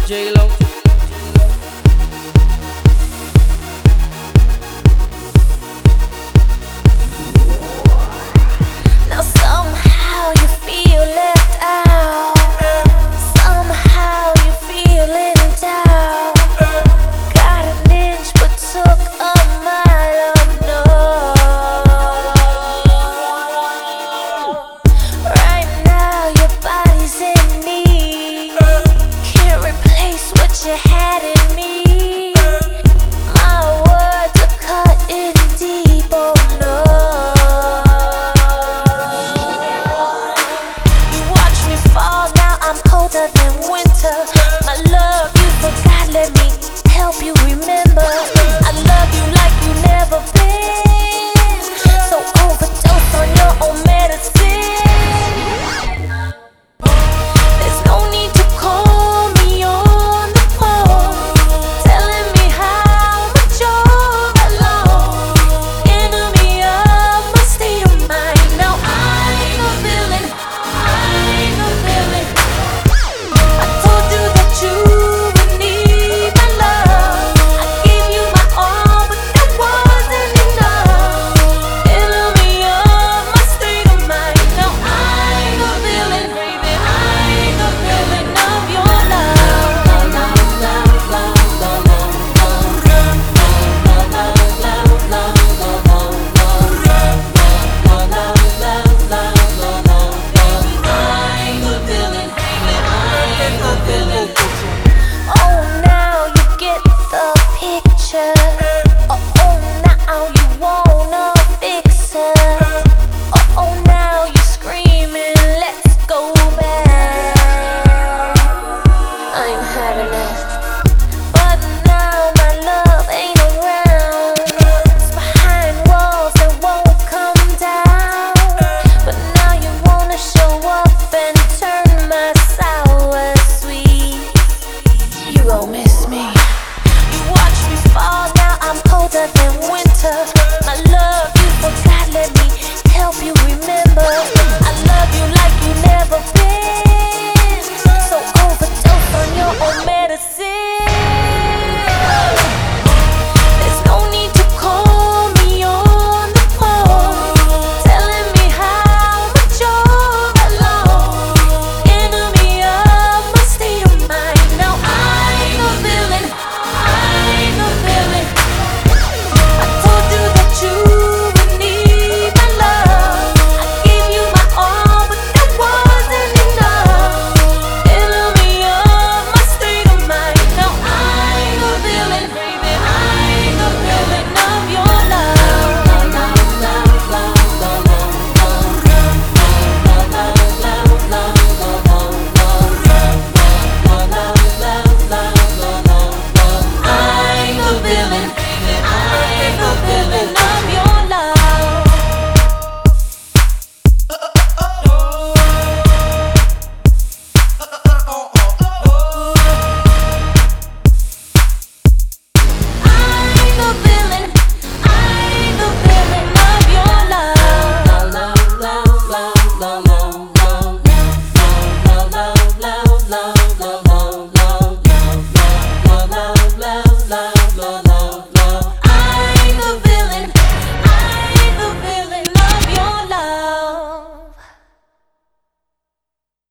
J-Lo. Now somehow you feel left out. Somehow you feeling down. Got an inch but took a mile of no. Right now your body's in need. Can't replace what you had in me. My words are cutting deep, oh no. You watch me fall, now I'm colder than winter. My love, you forgot, let me help you remember. I love you like you never been. So overdose on your own medicine. There's no need to call me on the phone, telling me how much you're alone. Enemy of my state of mind. Now I'm a villain, I'm a villain. I told you that you would need my love. I gave you my all, but that wasn't enough. Enemy of my state of mind. Now I'm a villain, baby. I'm a villain of your love. Oh, now you get the picture. Oh, now you wanna fix her. Oh, now you're screaming, let's go back. I'm having it. But now my love ain't around. It's behind walls that won't come down. But now you wanna show up and turn my sour sweet. You gon' miss me. You watch me fall, now I'm colder than winter. My love, you forgot, let me help you remember. I love you like you never been.